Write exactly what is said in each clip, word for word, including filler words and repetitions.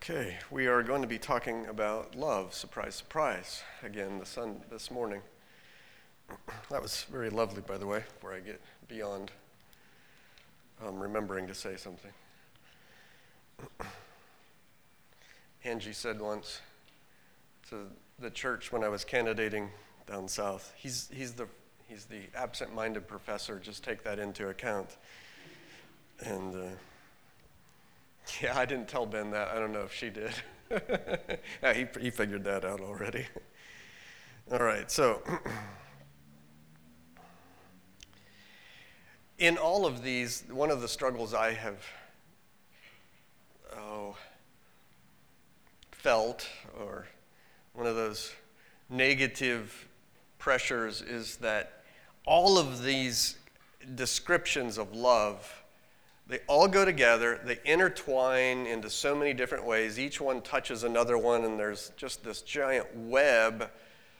Okay, we are going to be talking about love. Surprise, surprise. Again, the sun this morning. That was very lovely, by the way, before I get beyond um, remembering to say something. Angie said once to the church when I was candidating down south, he's, he's, the, he's the absent-minded professor, just take that into account. And uh, yeah, I didn't tell Ben that. I don't know if she did. yeah, he, he figured that out already. All right, so in all of these, one of the struggles I have oh, felt, or one of those negative pressures, is that all of these descriptions of love, they all go together, they intertwine into so many different ways. Each one touches another one, and there's just this giant web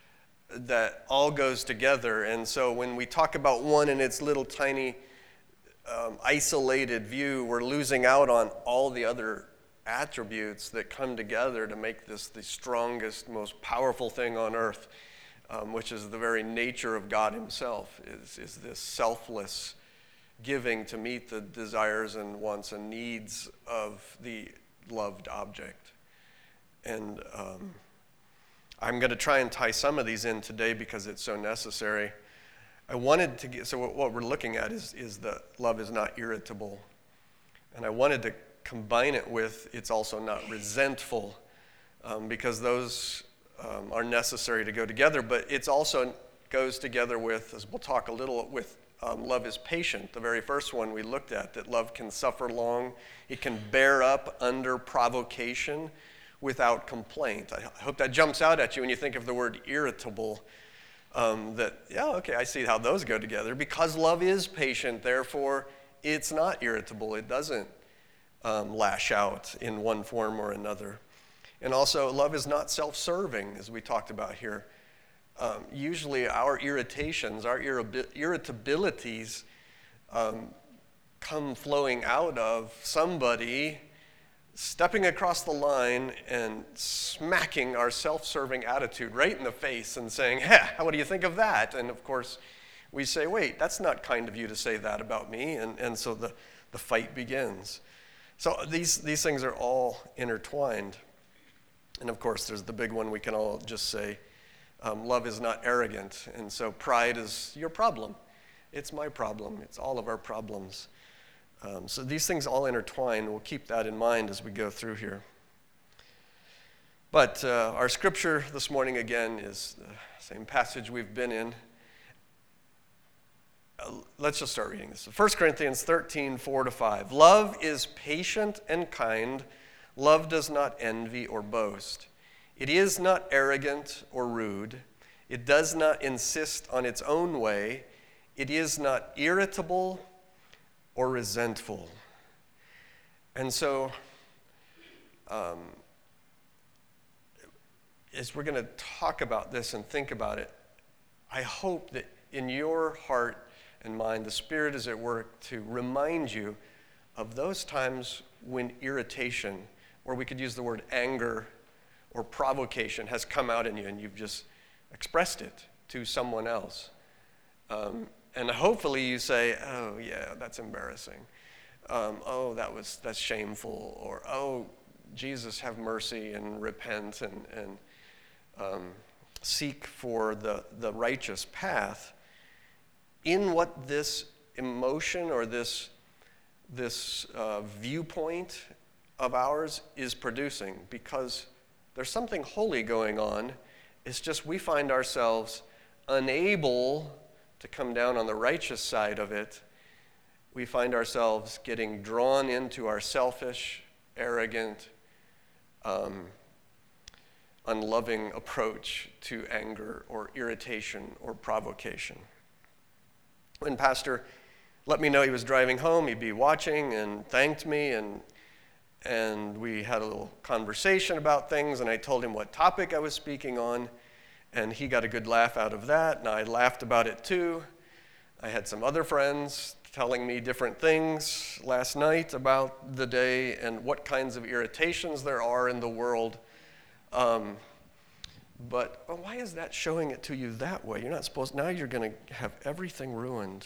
that all goes together. And so when we talk about one in its little tiny um, isolated view, we're losing out on all the other attributes that come together to make this the strongest, most powerful thing on earth, um, which is the very nature of God himself, is, is this selfless giving to meet the desires and wants and needs of the loved object. And um, I'm going to try and tie some of these in today because it's so necessary. I wanted to get, so what we're looking at is, is that love is not irritable. And I wanted to combine it with it's also not resentful, um, because those um, are necessary to go together, but it's also goes together with, as we'll talk a little with, Um, love is patient, the very first one we looked at, that love can suffer long. It can bear up under provocation without complaint. I hope that jumps out at you when you think of the word irritable, um, that, yeah, okay, I see how those go together. Because love is patient, therefore, it's not irritable. It doesn't um, lash out in one form or another. And also, love is not self-serving, as we talked about here. Um, usually our irritations, our irritabilities um, come flowing out of somebody stepping across the line and smacking our self-serving attitude right in the face and saying, hey, what do you think of that? And of course, we say, wait, that's not kind of you to say that about me. And, and so the, the fight begins. So these, these things are all intertwined. And of course, there's the big one we can all just say, Um, love is not arrogant, and so pride is your problem. It's my problem. It's all of our problems. Um, so these things all intertwine. We'll keep that in mind as we go through here. But uh, our scripture this morning, again, is the same passage we've been in. Uh, let's just start reading this. First Corinthians thirteen, four to five. Love is patient and kind. Love does not envy or boast. It is not arrogant or rude. It does not insist on its own way. It is not irritable or resentful. And so, um, as we're going to talk about this and think about it, I hope that in your heart and mind, the Spirit is at work to remind you of those times when irritation, or we could use the word anger, or provocation has come out in you and you've just expressed it to someone else. Um, and hopefully you say, oh, yeah, that's embarrassing. Um, oh, that was that's shameful. Or, oh, Jesus, have mercy and repent and, and um, seek for the, the righteous path in what this emotion or this, this uh, viewpoint of ours is producing, because there's something holy going on. It's just we find ourselves unable to come down on the righteous side of it. We find ourselves getting drawn into our selfish, arrogant, um, unloving approach to anger or irritation or provocation. When Pastor let me know he was driving home, he'd be watching and thanked me, and And we had a little conversation about things, and I told him what topic I was speaking on, and he got a good laugh out of that, and I laughed about it too. I had some other friends telling me different things last night about the day and what kinds of irritations there are in the world. Um, but well, why is that showing it to you that way? You're not supposed, now you're going to have everything ruined.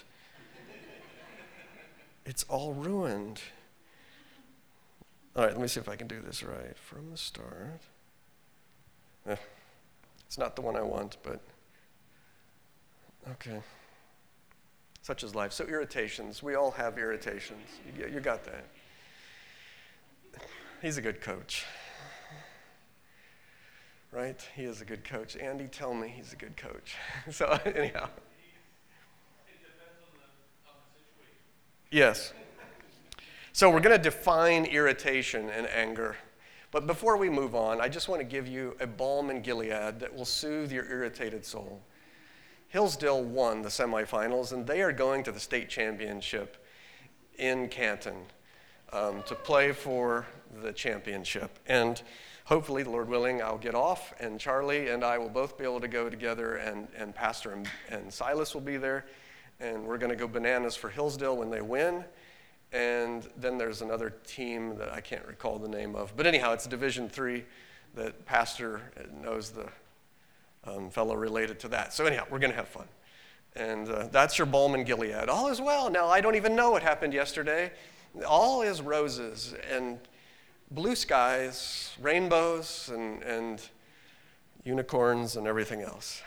It's all ruined. All right, let me see if I can do this right. From the start. Eh, it's not the one I want, but okay. Such is life. So irritations. We all have irritations. You, you got that. He's a good coach. Right? He is a good coach. Andy, tell me he's a good coach. So anyhow. It depends on the, on the situation. Yes. So we're going to define irritation and anger. But before we move on, I just want to give you a balm in Gilead that will soothe your irritated soul. Hillsdale won the semifinals, and they are going to the state championship in Canton um, to play for the championship. And hopefully, Lord willing, I'll get off, and Charlie and I will both be able to go together, and, and Pastor and, and Silas will be there, and we're going to go bananas for Hillsdale when they win. And then there's another team that I can't recall the name of. But anyhow, it's Division three that Pastor knows the um, fellow related to that. So anyhow, we're going to have fun. And uh, that's your balm in Gilead. All is well. Now, I don't even know what happened yesterday. All is roses and blue skies, rainbows, and, and unicorns and everything else.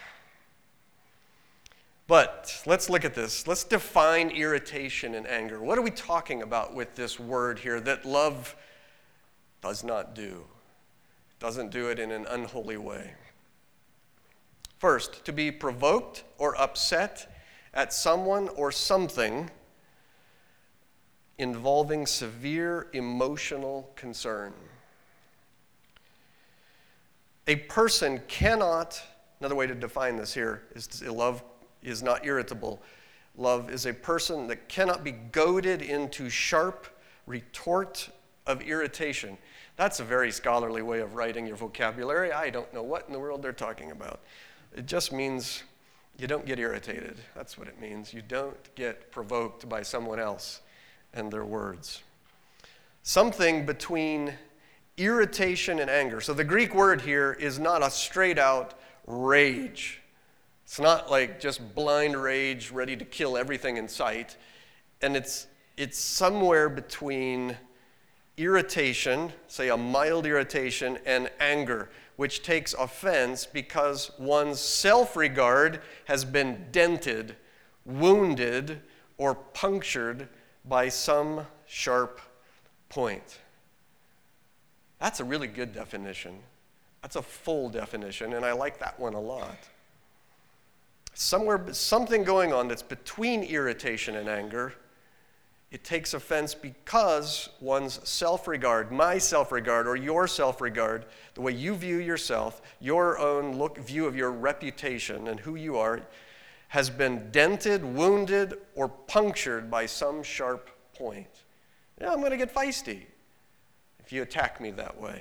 But let's look at this. Let's define irritation and anger. What are we talking about with this word here that love does not do? Doesn't do it in an unholy way. First, to be provoked or upset at someone or something involving severe emotional concern. A person cannot, another way to define this here is to say love is not irritable. Love is a person that cannot be goaded into sharp retort of irritation. That's a very scholarly way of writing your vocabulary. I don't know what in the world they're talking about. It just means you don't get irritated. That's what it means. You don't get provoked by someone else and their words. Something between irritation and anger. So the Greek word here is not a straight out rage. It's not like just blind rage ready to kill everything in sight. And it's it's somewhere between irritation, say a mild irritation, and anger, which takes offense because one's self-regard has been dented, wounded, or punctured by some sharp point. That's a really good definition. That's a full definition, and I like that one a lot. Somewhere, something going on that's between irritation and anger. It takes offense because one's self-regard, my self-regard, or your self-regard, the way you view yourself, your own look, view of your reputation and who you are, has been dented, wounded, or punctured by some sharp point. Yeah, I'm going to get feisty if you attack me that way.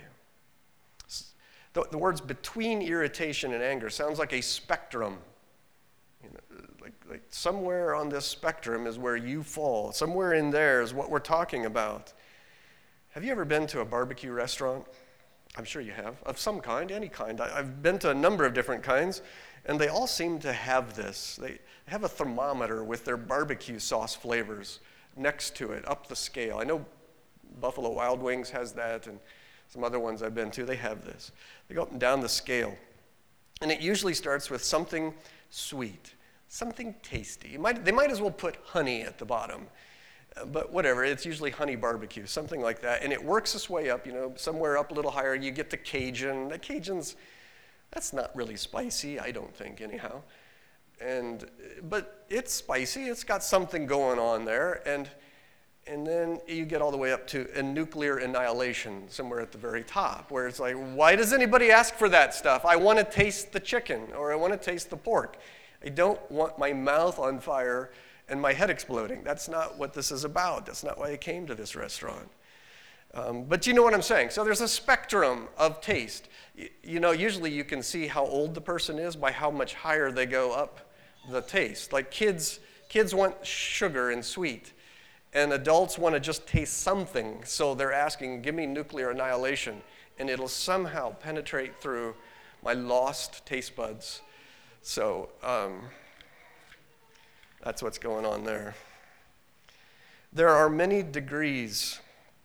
The, the words between irritation and anger sounds like a spectrum. You know, like, like somewhere on this spectrum is where you fall. Somewhere in there is what we're talking about. Have you ever been to a barbecue restaurant? I'm sure you have, of some kind, any kind. I, I've been to a number of different kinds, and they all seem to have this. They have a thermometer with their barbecue sauce flavors next to it, up the scale. I know Buffalo Wild Wings has that, and some other ones I've been to, they have this. They go up and down the scale. And it usually starts with something sweet, something tasty. You might, they might as well put honey at the bottom, uh, but whatever, it's usually honey barbecue, something like that. And it works its way up, you know, somewhere up a little higher, you get the Cajun. The Cajun's, that's not really spicy, I don't think, anyhow. And, but it's spicy, it's got something going on there, and And then you get all the way up to a nuclear annihilation somewhere at the very top, where it's like, why does anybody ask for that stuff? I want to taste the chicken, or I want to taste the pork. I don't want my mouth on fire and my head exploding. That's not what this is about. That's not why I came to this restaurant. Um, but you know what I'm saying. So there's a spectrum of taste. You, you know, usually you can see how old the person is by how much higher they go up the taste. Like kids Kids want sugar and sweet, and adults want to just taste something, so they're asking, give me nuclear annihilation, and it'll somehow penetrate through my lost taste buds. So um, that's what's going on there. There are many degrees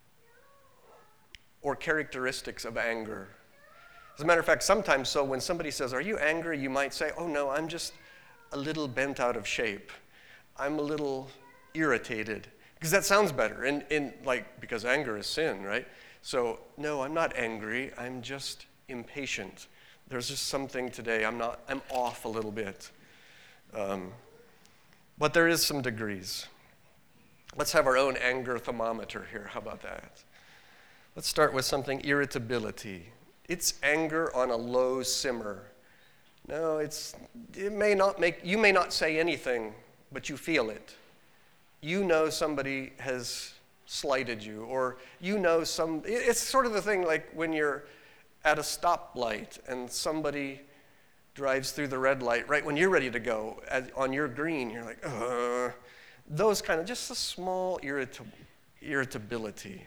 or characteristics of anger. As a matter of fact, sometimes so when somebody says, are you angry? You might say, oh no, I'm just a little bent out of shape. I'm a little irritated. Because that sounds better, and, and like, because anger is sin, right? So, no, I'm not angry, I'm just impatient. There's just something today, I'm not, I'm off a little bit. Um, but there is some degrees. Let's have our own anger thermometer here, how about that? Let's start with something, irritability. It's anger on a low simmer. No, it's, it may not make, you may not say anything, but you feel it. You know somebody has slighted you, or you know some, it's sort of the thing like when you're at a stoplight and somebody drives through the red light right when you're ready to go at, on your green, you're like, uh, those kind of, just a small irrit- irritability.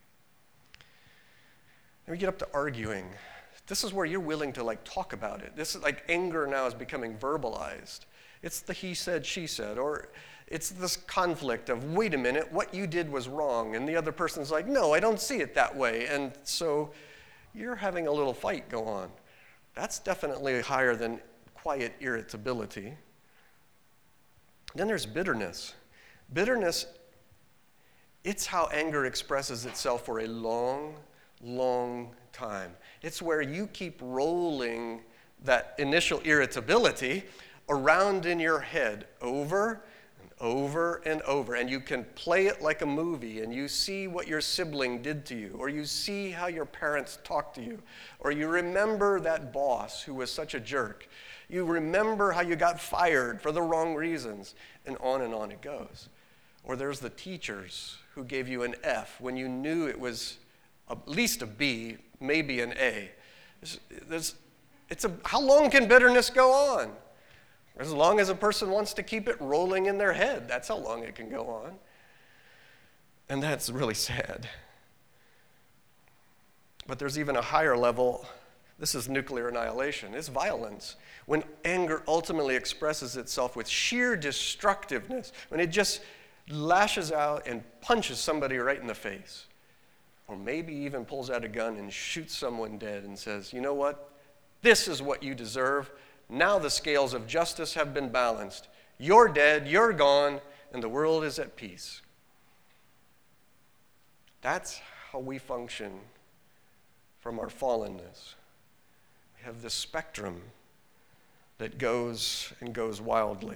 Then we get up to arguing. This is where you're willing to like talk about it. This is like anger now is becoming verbalized. It's the he said, she said, or it's this conflict of, wait a minute, what you did was wrong. And the other person's like, no, I don't see it that way. And so you're having a little fight go on. That's definitely higher than quiet irritability. Then there's bitterness. Bitterness, it's how anger expresses itself for a long, long time. It's where you keep rolling that initial irritability around in your head over and over and over, and you can play it like a movie, and you see what your sibling did to you, or you see how your parents talked to you, or you remember that boss who was such a jerk. You remember how you got fired for the wrong reasons, and on and on it goes. Or there's the teachers who gave you an F when you knew it was at least a B, maybe an A. There's, there's, it's a, how long can bitterness go on? As long as a person wants to keep it rolling in their head, that's how long it can go on. And that's really sad. But there's even a higher level. This is nuclear annihilation. It's violence. When anger ultimately expresses itself with sheer destructiveness, when it just lashes out and punches somebody right in the face, or maybe even pulls out a gun and shoots someone dead and says, you know what? This is what you deserve. Now the scales of justice have been balanced. You're dead, you're gone, and the world is at peace. That's how we function from our fallenness. We have this spectrum that goes and goes wildly.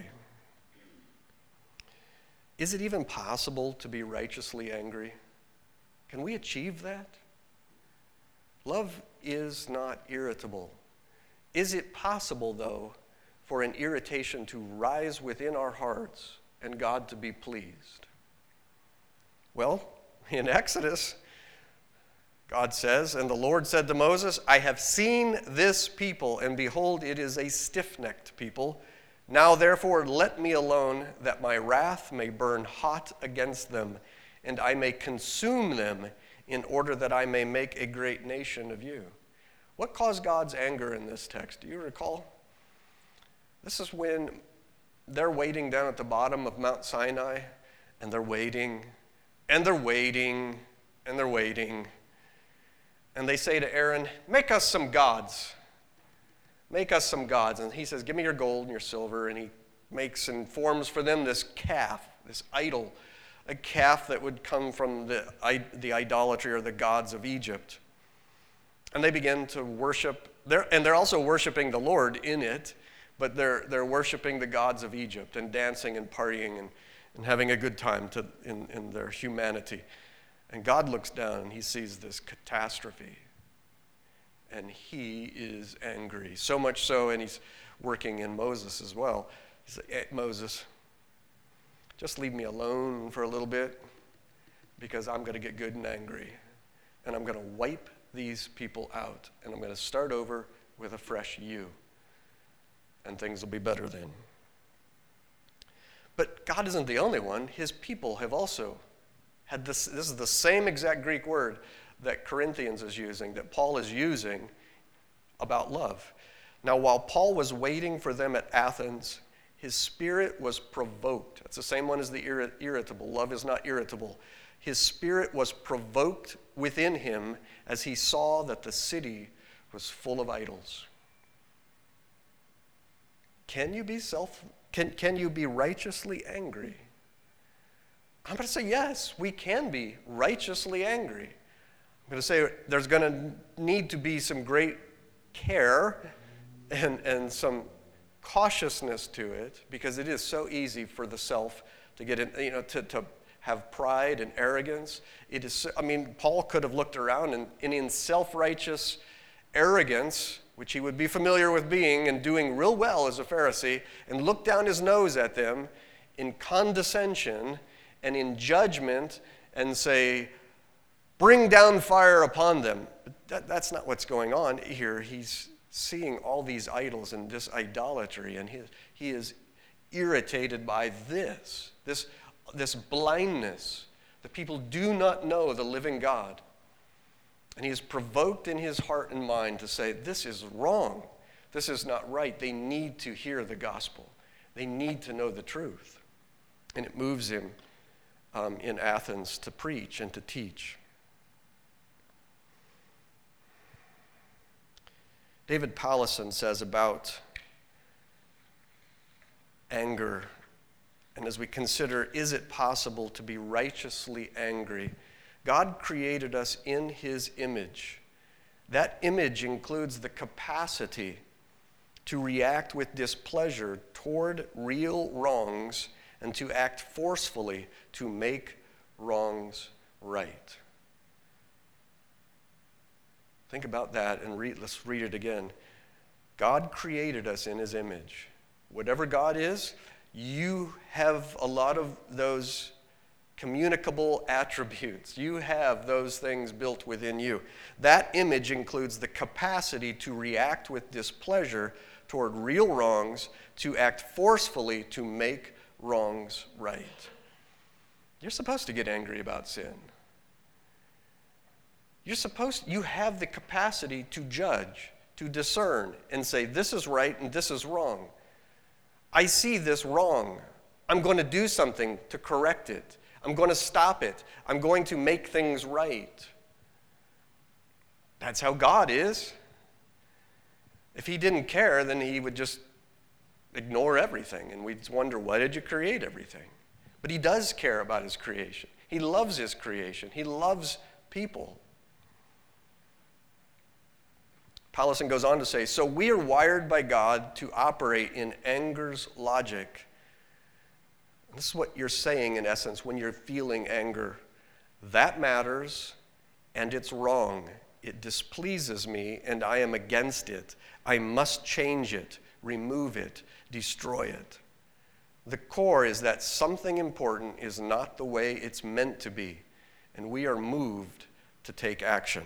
Is it even possible to be righteously angry? Can we achieve that? Love is not irritable. Is it possible, though, for an irritation to rise within our hearts and God to be pleased? Well, in Exodus, God says, and the Lord said to Moses, I have seen this people, and behold, it is a stiff-necked people. Now, therefore, let me alone, that my wrath may burn hot against them, and I may consume them, in order that I may make a great nation of you. What caused God's anger in this text? Do you recall? This is when they're waiting down at the bottom of Mount Sinai, and they're waiting, and they're waiting, and they're waiting. And they say to Aaron, make us some gods. Make us some gods. And he says, give me your gold and your silver. And he makes and forms for them this calf, this idol, a calf that would come from the, the idolatry or the gods of Egypt. And they begin to worship, they're, and they're also worshiping the Lord in it, but they're, they're worshiping the gods of Egypt and dancing and partying and, and having a good time to, in, in their humanity. And God looks down and he sees this catastrophe. And he is angry. So much so, and he's working in Moses as well. He said, hey, Moses, just leave me alone for a little bit, because I'm going to get good and angry. And I'm going to wipe these people out. And I'm going to start over with a fresh you. And things will be better then. But God isn't the only one. His people have also had this. This is the same exact Greek word that Corinthians is using, that Paul is using about love. Now, while Paul was waiting for them at Athens, his spirit was provoked. That's the same one as the irri- irritable. Love is not irritable. His spirit was provoked within him as he saw that the city was full of idols. Can you be self? Can, can you be righteously angry? I'm going to say yes, we can be righteously angry. I'm going to say there's going to need to be some great care and, and some cautiousness to it, because it is so easy for the self to get in, you know, to, to have pride and arrogance. It is, I mean, Paul could have looked around and, and in self-righteous arrogance, which he would be familiar with being and doing real well as a Pharisee, and look down his nose at them in condescension and in judgment and say, bring down fire upon them. But that, that's not what's going on here. He's seeing all these idols and this idolatry, and he, he is irritated by this, this, this blindness. The people do not know the living God. And he is provoked in his heart and mind to say, this is wrong. This is not right. They need to hear the gospel. They need to know the truth. And it moves him um, in Athens to preach and to teach. David Powlison says about anger, and as we consider, is it possible to be righteously angry? God created us in his image. That image includes the capacity to react with displeasure toward real wrongs and to act forcefully to make wrongs right. Think about that and read, let's read it again. God created us in his image. Whatever God is, you have a lot of those communicable attributes. You have those things built within you. That image includes the capacity to react with displeasure toward real wrongs, to act forcefully to make wrongs right. You're supposed to get angry about sin. You're supposed, you have the capacity to judge, to discern, and say, this is right and this is wrong. I see this wrong. I'm going to do something to correct it. I'm going to stop it. I'm going to make things right. That's how God is. If he didn't care, then he would just ignore everything, and we'd wonder, why did you create everything? But he does care about his creation. He loves his creation. He loves people. Powlison goes on to say, so we are wired by God to operate in anger's logic. This is what you're saying, in essence, when you're feeling anger. That matters, and it's wrong. It displeases me, and I am against it. I must change it, remove it, destroy it. The core is that something important is not the way it's meant to be, and we are moved to take action.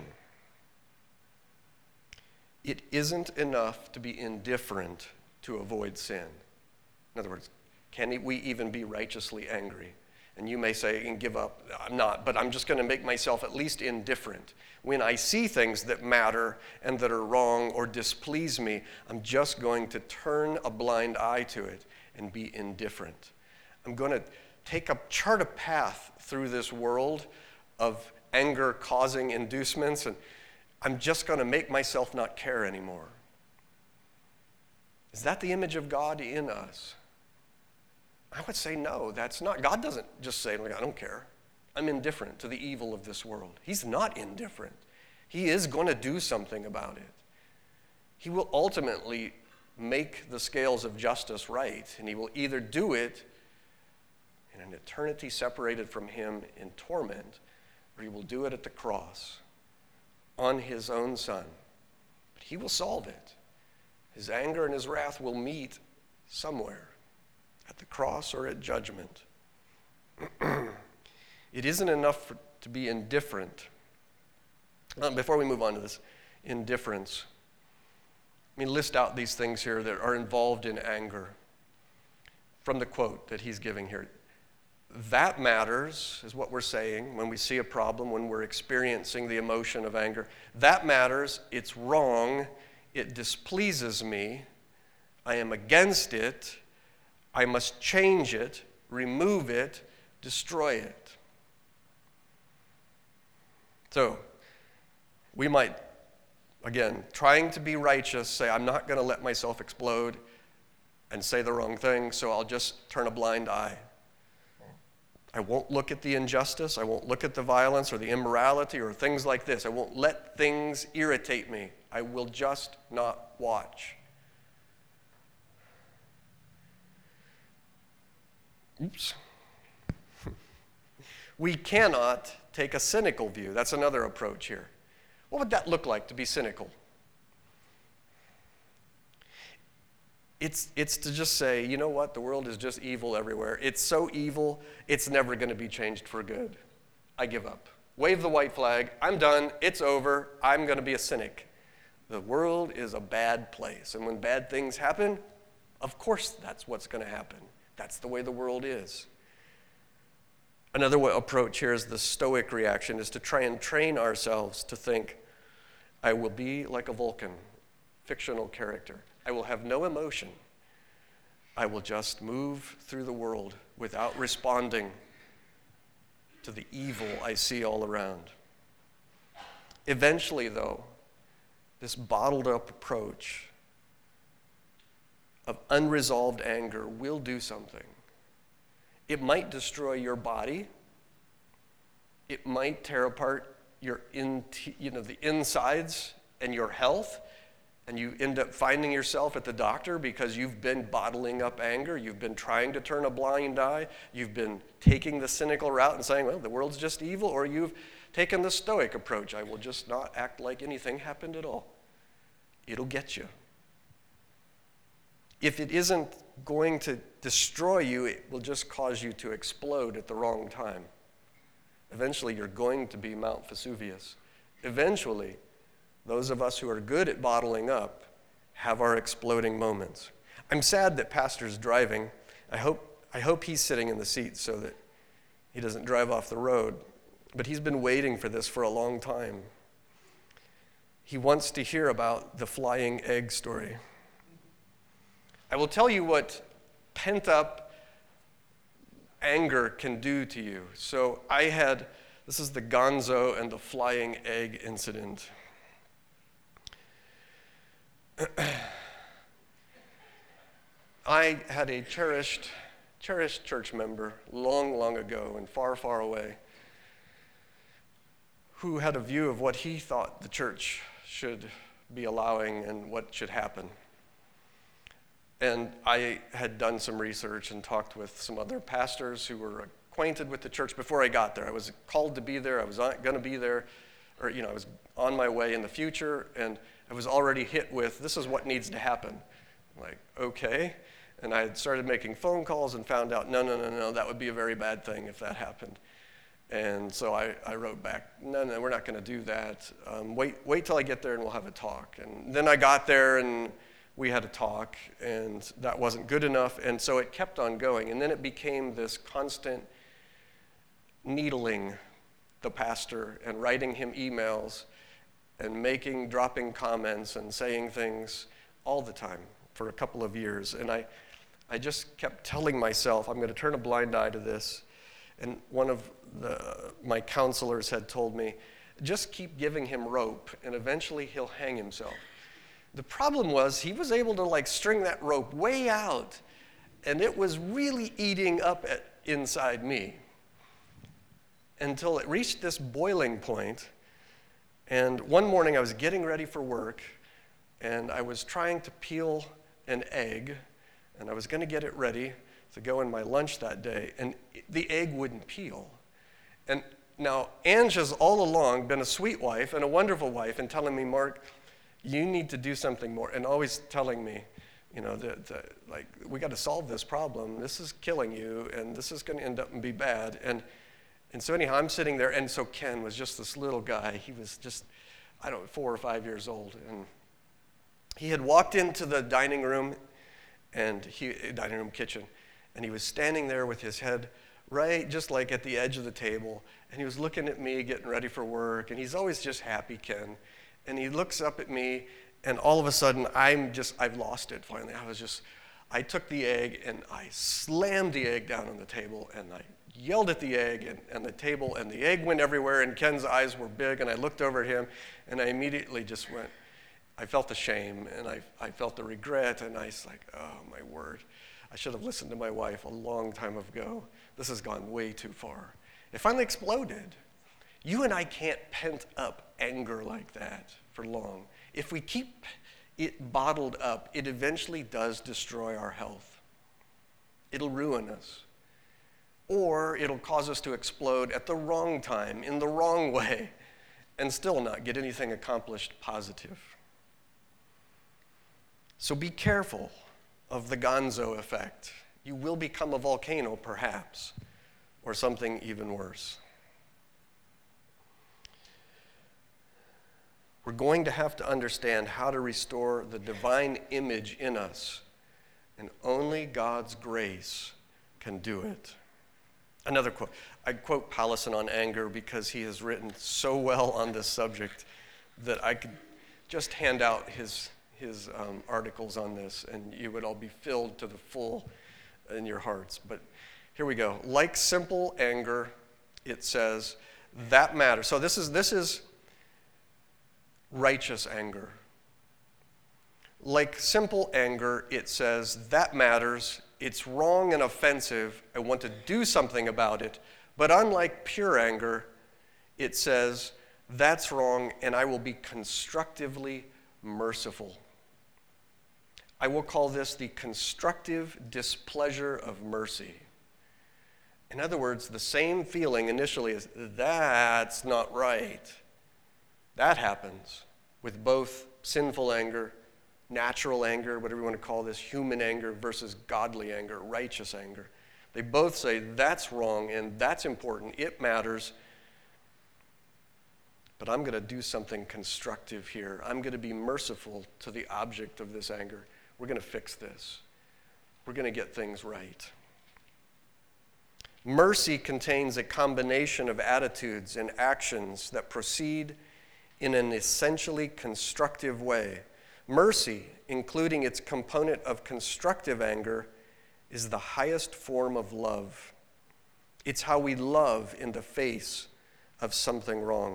It isn't enough to be indifferent to avoid sin. In other words, can we even be righteously angry? And you may say, and give up, I'm not, but I'm just going to make myself at least indifferent. When I see things that matter and that are wrong or displease me, I'm just going to turn a blind eye to it and be indifferent. I'm going to take a chart a path through this world of anger-causing inducements, and I'm just going to make myself not care anymore. Is that the image of God in us? I would say no, that's not. God doesn't just say, I don't care. I'm indifferent to the evil of this world. He's not indifferent. He is going to do something about it. He will ultimately make the scales of justice right, and he will either do it in an eternity separated from him in torment, or he will do it at the cross on his own Son. But he will solve it. His anger and his wrath will meet somewhere, at the cross or at judgment. It isn't enough for, to be indifferent. Um, before we move on to this indifference, let me list out these things here that are involved in anger. from the quote that he's giving here. That matters, is what we're saying when we see a problem, when we're experiencing the emotion of anger. That matters. It's wrong. It displeases me. I am against it. I must change it, remove it, destroy it. So, we might, again, trying to be righteous, say, I'm not going to let myself explode and say the wrong thing, so I'll just turn a blind eye. I won't look at the injustice. I won't look at the violence or the immorality or things like this. I won't let things irritate me. I will just not watch. Oops. We cannot take a cynical view. That's another approach here. What would that look like to be cynical? It's, it's to just say, you know what, the world is just evil everywhere. It's so evil, it's never going to be changed for good. I give up. Wave the white flag. I'm done. It's over. I'm going to be a cynic. The world is a bad place. And when bad things happen, of course that's what's going to happen. That's the way the world is. Another way, approach here is the Stoic reaction, is to try and train ourselves to think, I will be like a Vulcan, fictional character. I will have no emotion. I will just move through the world without responding to the evil I see all around. Eventually, though, this bottled up approach of unresolved anger will do something. It might destroy your body. It might tear apart your in, you know, the insides and your health, and you end up finding yourself at the doctor because you've been bottling up anger. You've been trying to turn a blind eye. You've been taking the cynical route and saying, well, the world's just evil, or you've taken the Stoic approach. I will just not act like anything happened at all. It'll get you. If it isn't going to destroy you, it will just cause you to explode at the wrong time. Eventually, you're going to be Mount Vesuvius. Eventually, those of us who are good at bottling up have our exploding moments. I'm sad that Pastor's driving. I hope, I hope he's sitting in the seat so that he doesn't drive off the road. But he's been waiting for this for a long time. He wants to hear about the flying egg story. I will tell you what pent-up anger can do to you. So I had, this is the Gonzo and the flying egg incident. I had a cherished, cherished church member long, long ago and far, far away who had a view of what he thought the church should be allowing and what should happen. And I had done some research and talked with some other pastors who were acquainted with the church before I got there. I was called to be there. I was going to be there, or, you know, I was on my way in the future, and I was already hit with, this is what needs to happen. I'm like, okay. And I had started making phone calls and found out, no, no, no, no, that would be a very bad thing if that happened. And so I, I wrote back, no, no, we're not going to do that. Um, wait, wait till I get there and we'll have a talk. And then I got there and we had a talk, and that wasn't good enough. And so it kept on going. And then it became this constant needling the pastor and writing him emails and making, dropping comments and saying things all the time for a couple of years. And I, I just kept telling myself, I'm going to turn a blind eye to this. And one of the, my counselors had told me, just keep giving him rope, and eventually he'll hang himself. The problem was he was able to like string that rope way out, and it was really eating up at, inside me until it reached this boiling point. And one morning I was getting ready for work, and I was trying to peel an egg, and I was going to get it ready to go in my lunch that day, and the egg wouldn't peel. And now Ange has all along been a sweet wife and a wonderful wife and telling me, Mark, you need to do something more, and always telling me, you know, that, that like, we got to solve this problem. This is killing you, and this is going to end up and be bad. And and so anyhow, I'm sitting there, and so Ken was just this little guy. He was just, I don't know, four or five years old, and he had walked into the dining room, and he dining room kitchen, And he was standing there with his head right just like at the edge of the table. And he was looking at me getting ready for work. And he's always just happy, Ken. And he looks up at me, and all of a sudden, I'm just, I've lost it finally. I was just, I took the egg, and I slammed the egg down on the table, and I yelled at the egg and, and the table, and the egg went everywhere, and Ken's eyes were big, and I looked over at him, and I immediately just went, I felt the shame, and I, I felt the regret, and I was like, oh, my word. I should have listened to my wife a long time ago. This has gone way too far. It finally exploded. You and I can't pent up anger like that for long. If we keep it bottled up, it eventually does destroy our health. It'll ruin us. Or it'll cause us to explode at the wrong time, in the wrong way, and still not get anything accomplished positive. So be careful of the gonzo effect. You will become a volcano, perhaps, or something even worse. We're going to have to understand how to restore the divine image in us, and only God's grace can do it. Another quote. I quote Powlison on anger because he has written so well on this subject that I could just hand out his, his um, articles on this, and you would all be filled to the full in your hearts. But here we go. Like simple anger, it says, that matters. So this is this is righteous anger. Like simple anger, it says, that matters, it's wrong and offensive, I want to do something about it. But unlike pure anger, it says, that's wrong, and I will be constructively merciful. I will call this the constructive displeasure of mercy. In other words, the same feeling initially is, that's not right. That happens with both sinful anger, natural anger, whatever you want to call this, human anger versus godly anger, righteous anger. They both say that's wrong and that's important, it matters, but I'm going to do something constructive here. I'm going to be merciful to the object of this anger. We're going to fix this. We're going to get things right. Mercy contains a combination of attitudes and actions that proceed in an essentially constructive way. Mercy, including its component of constructive anger, is the highest form of love. It's how we love in the face of something wrong.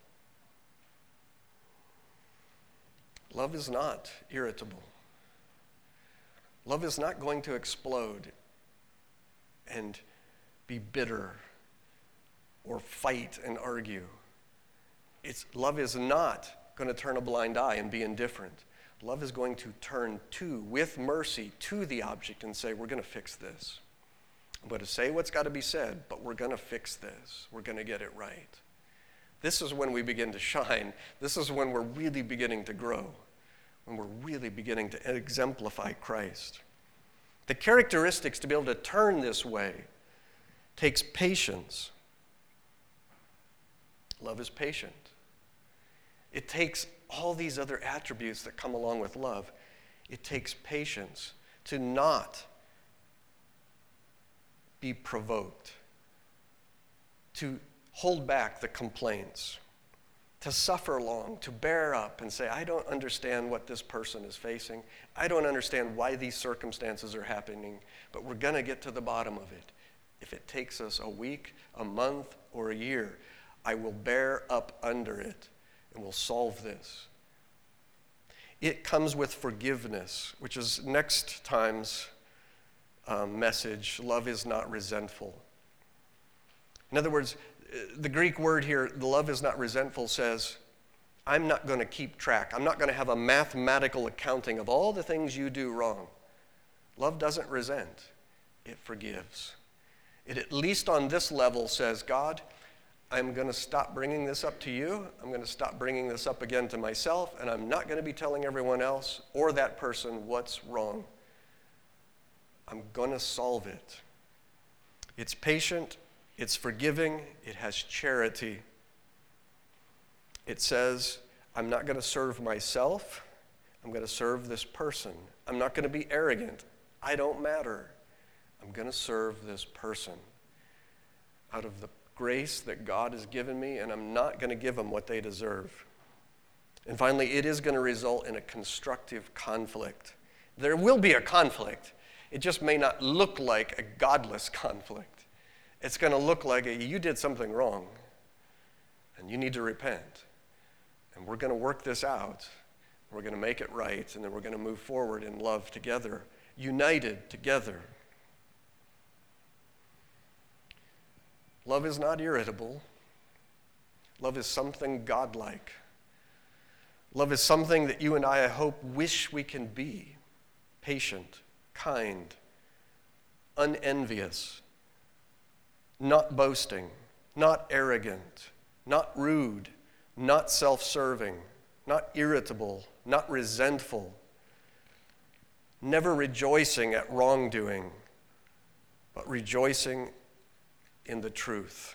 Love is not irritable. Love is not going to explode and be bitter or fight and argue. It's, love is not going to turn a blind eye and be indifferent. Love is going to turn to, with mercy, to the object and say, we're going to fix this. I'm going to say what's got to be said, but we're going to fix this. We're going to get it right. This is when we begin to shine. This is when we're really beginning to grow, when we're really beginning to exemplify Christ. The characteristics to be able to turn this way takes patience. Love is patient. It takes all these other attributes that come along with love. It takes patience to not be provoked, to hold back the complaints, to suffer long, to bear up and say, I don't understand what this person is facing. I don't understand why these circumstances are happening, but we're going to get to the bottom of it. If it takes us a week, a month, or a year, I will bear up under it and we'll solve this. It comes with forgiveness, which is next time's um, message. Love is not resentful. In other words, the Greek word here, the love is not resentful, says, I'm not going to keep track. I'm not going to have a mathematical accounting of all the things you do wrong. Love doesn't resent. It forgives. It, at least on this level, says, God, I'm going to stop bringing this up to you. I'm going to stop bringing this up again to myself, and I'm not going to be telling everyone else or that person what's wrong. I'm going to solve it. It's patient. It's forgiving. It has charity. It says, I'm not going to serve myself. I'm going to serve this person. I'm not going to be arrogant. I don't matter. I'm going to serve this person out of the grace that God has given me, and I'm not going to give them what they deserve. And finally, it is going to result in a constructive conflict. There will be a conflict. It just may not look like a godless conflict. It's going to look like a, you did something wrong, and you need to repent. And we're going to work this out. We're going to make it right, and then we're going to move forward in love together, united together. Love is not irritable. Love is something godlike. Love is something that you and I, I hope, wish we can be. Patient, kind, unenvious, not boasting, not arrogant, not rude, not self-serving, not irritable, not resentful, never rejoicing at wrongdoing, but rejoicing in the truth.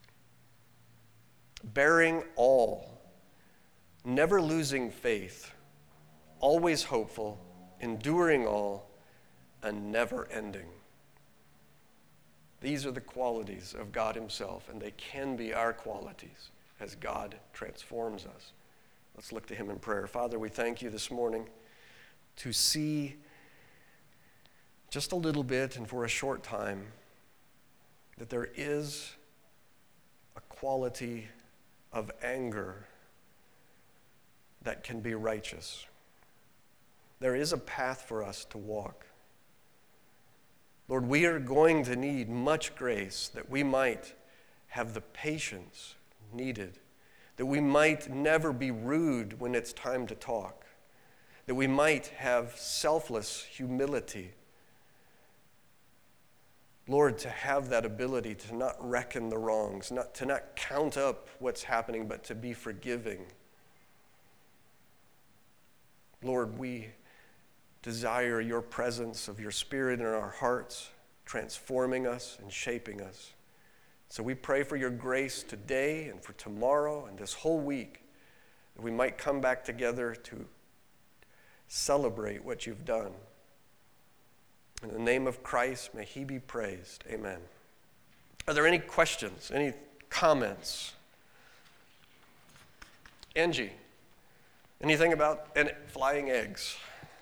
Bearing all, never losing faith, always hopeful, enduring all, and never ending. These are the qualities of God himself, and they can be our qualities as God transforms us. Let's look to him in prayer. Father, we thank you this morning to see just a little bit and for a short time that there is a quality of anger that can be righteous. There is a path for us to walk. Lord, we are going to need much grace that we might have the patience needed, that we might never be rude when it's time to talk, that we might have selfless humility. Lord, to have that ability to not reckon the wrongs, not, to not count up what's happening, but to be forgiving. Lord, we desire your presence of your Spirit in our hearts, transforming us and shaping us. So we pray for your grace today and for tomorrow and this whole week, that we might come back together to celebrate what you've done. In the name of Christ, may he be praised. Amen. Are there any questions, any comments? Angie, anything about and flying eggs?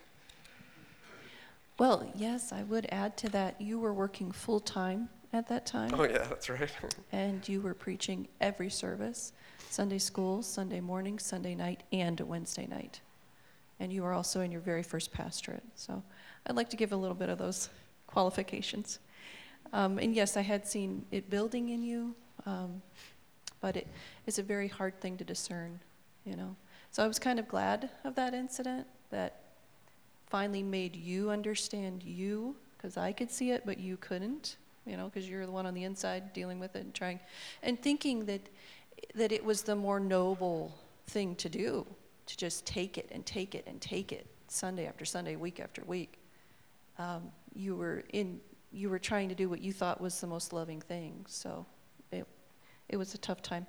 Well, yes, I would add to that, you were working full-time at that time. Oh, yeah, that's right. And you were preaching every service, Sunday school, Sunday morning, Sunday night, and Wednesday night. And you were also in your very first pastorate. So I'd like to give a little bit of those qualifications. Um, and yes, I had seen it building in you, um, but it is a very hard thing to discern, you know. So I was kind of glad of that incident that finally made you understand you, because I could see it, but you couldn't, you know, because you're the one on the inside dealing with it and trying, and thinking that that it was the more noble thing to do, to just take it and take it and take it, Sunday after Sunday, week after week. Um, you were in, you were trying to do what you thought was the most loving thing, so it it was a tough time.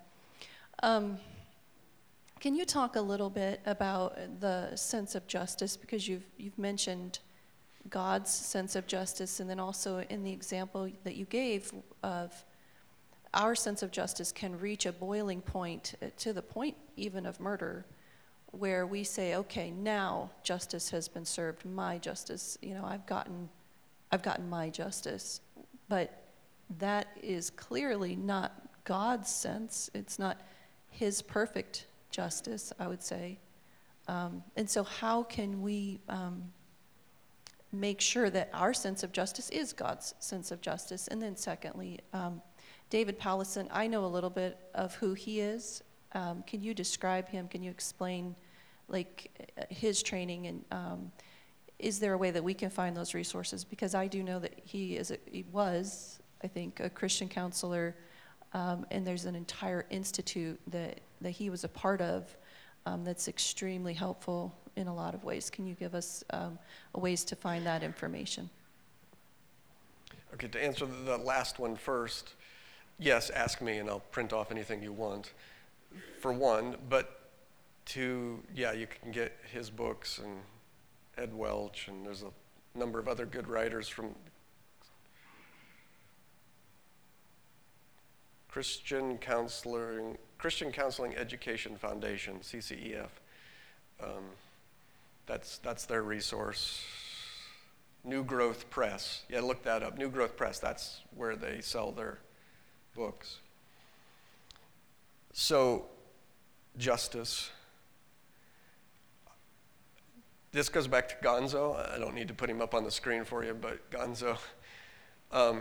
Um, Can you talk a little bit about the sense of justice? Because you've you've mentioned God's sense of justice, and then also in the example that you gave of our sense of justice can reach a boiling point, to the point even of murder, where we say, okay, now justice has been served, my justice, you know, I've gotten, I've gotten my justice. But that is clearly not God's sense. It's not his perfect justice, I would say. Um, and so how can we um, make sure that our sense of justice is God's sense of justice? And then secondly, um, David Powlison, I know a little bit of who he is. Um, can you describe him? Can you explain like his training? And um, is there a way that we can find those resources? Because I do know that he is, a, he was, I think, a Christian counselor, um, and there's an entire institute that that he was a part of um, that's extremely helpful in a lot of ways. Can you give us um, ways to find that information? Okay, to answer the last one first, yes, ask me and I'll print off anything you want, for one. But to, yeah, you can get his books and Ed Welch, and there's a number of other good writers from Christian Counseling, Christian Counseling Education Foundation, C C E F. Um, that's, that's their resource. New Growth Press. Yeah, look that up. New Growth Press, that's where they sell their books. So, justice. This goes back to Gonzo. I don't need to put him up on the screen for you, but Gonzo. Um,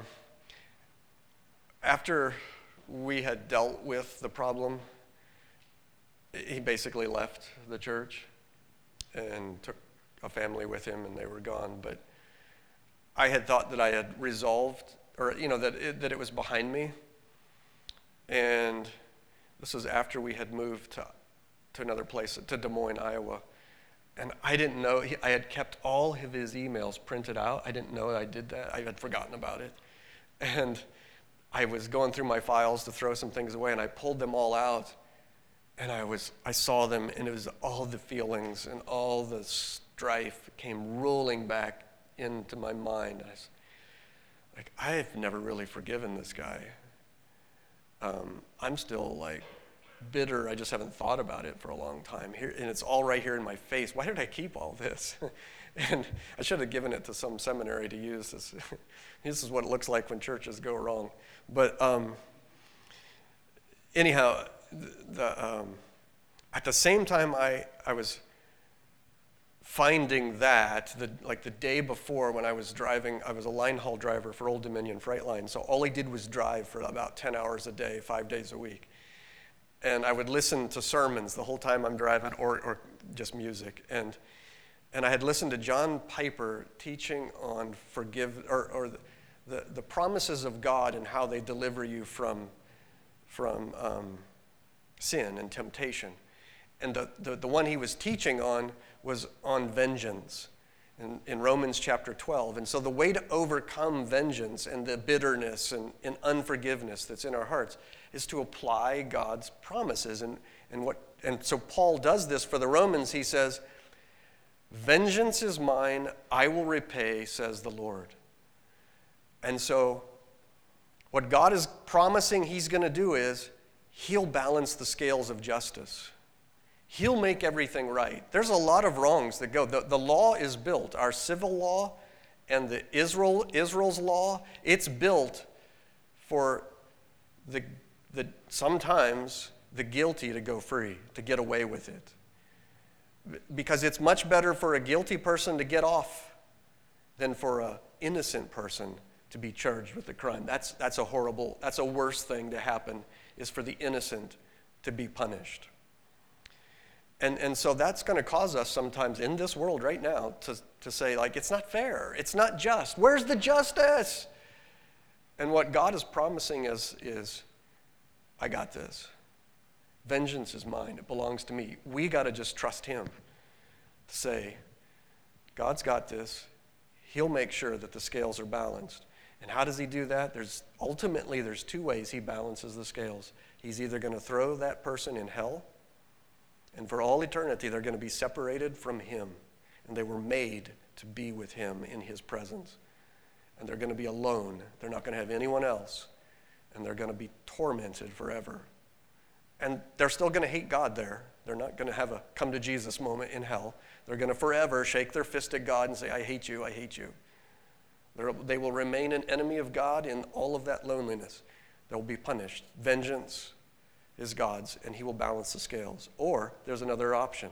after we had dealt with the problem, he basically left the church and took a family with him, and they were gone. But I had thought that I had resolved, or you know, that it, that it was behind me. And this was after we had moved to, to another place, to Des Moines, Iowa. And I didn't know, he, I had kept all of his emails printed out. I didn't know I did that. I had forgotten about it. And I was going through my files to throw some things away, and I pulled them all out. And I was, I saw them, and it was all the feelings and all the strife came rolling back into my mind. I was like, I have never really forgiven this guy. Um, I'm still like bitter. I just haven't thought about it for a long time. Here, and it's all right here in my face. Why did I keep all this? And I should have given it to some seminary to use. This, this is what it looks like when churches go wrong. But um, anyhow, the, the, um, at the same time I, I was finding that, the, like the day before when I was driving, I was a line haul driver for Old Dominion Freight Line. So all I did was drive for about ten hours a day, five days a week. And I would listen to sermons the whole time I'm driving, or, or just music. And and I had listened to John Piper teaching on forgive, or, or the, the, the promises of God and how they deliver you from, from um, sin and temptation. And the, the, the one he was teaching on was on vengeance in, in Romans chapter twelve. And so the way to overcome vengeance and the bitterness and, and unforgiveness that's in our hearts is to apply God's promises. And, and, what, and so Paul does this for the Romans. He says, vengeance is mine, I will repay, says the Lord. And so what God is promising he's going to do is he'll balance the scales of justice. He'll make everything right. There's a lot of wrongs that go. The, the law is built. Our civil law and the Israel Israel's law, it's built for the, the sometimes the guilty to go free, to get away with it. Because it's much better for a guilty person to get off than for an innocent person to be charged with a crime. That's, that's a horrible, that's a worse thing to happen, is for the innocent to be punished. And, and so that's going to cause us sometimes in this world right now to, to say, like, it's not fair. It's not just. Where's the justice? And what God is promising is, is I got this. Vengeance is mine. It belongs to me. We got to just trust him to say, God's got this. He'll make sure that the scales are balanced. And how does he do that? There's ultimately, there's two ways he balances the scales. He's either going to throw that person in hell, and for all eternity, they're going to be separated from him. And they were made to be with him in his presence. And they're going to be alone. They're not going to have anyone else. And they're going to be tormented forever. And they're still going to hate God there. They're not going to have a come to Jesus moment in hell. They're going to forever shake their fist at God and say, I hate you, I hate you. They're, they will remain an enemy of God in all of that loneliness. They'll be punished. Vengeance is God's, and he will balance the scales. Or there's another option.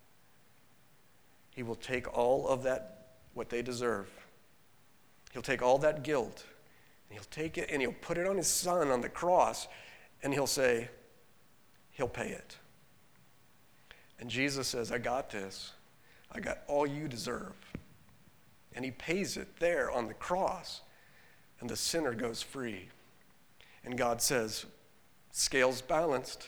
He will take all of that, what they deserve. He'll take all that guilt, and he'll take it and he'll put it on his son on the cross, and he'll say, he'll pay it. And Jesus says, I got this. I got all you deserve. And he pays it there on the cross, and the sinner goes free. And God says, scales balanced,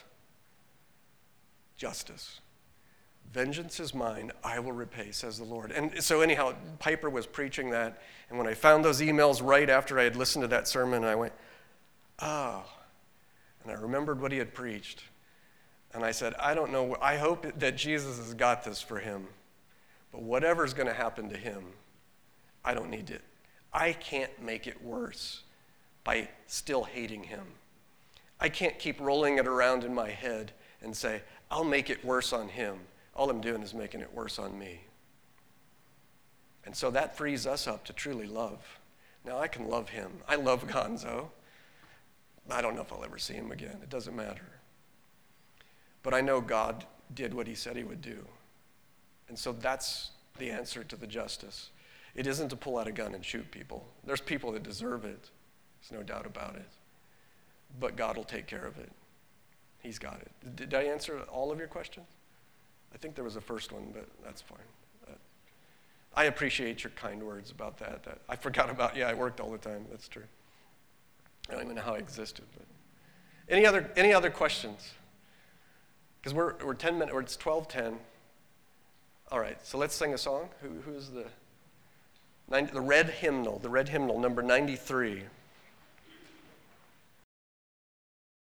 justice. Vengeance is mine, I will repay, says the Lord. And so anyhow, Piper was preaching that, and when I found those emails right after I had listened to that sermon, I went, oh. And I remembered what he had preached. And I said, I don't know, I hope that Jesus has got this for him. But whatever's going to happen to him, I don't need it. I can't make it worse by still hating him. I can't keep rolling it around in my head and say, I'll make it worse on him. All I'm doing is making it worse on me. And so that frees us up to truly love. Now, I can love him. I love Gonzo. I don't know if I'll ever see him again. It doesn't matter. But I know God did what he said he would do. And so that's the answer to the justice. It isn't to pull out a gun and shoot people. There's people that deserve it. There's no doubt about it. But God will take care of it. He's got it. Did I answer all of your questions? I think there was a first one, but that's fine. Uh, I appreciate your kind words about that. that. I forgot about, yeah, I worked all the time. That's true. I don't even know how I existed. But any other any other questions? Because we're we're ten minutes, or it's twelve ten. All right, so let's sing a song. Who who's the ninety, the red hymnal? The red hymnal, number ninety-three.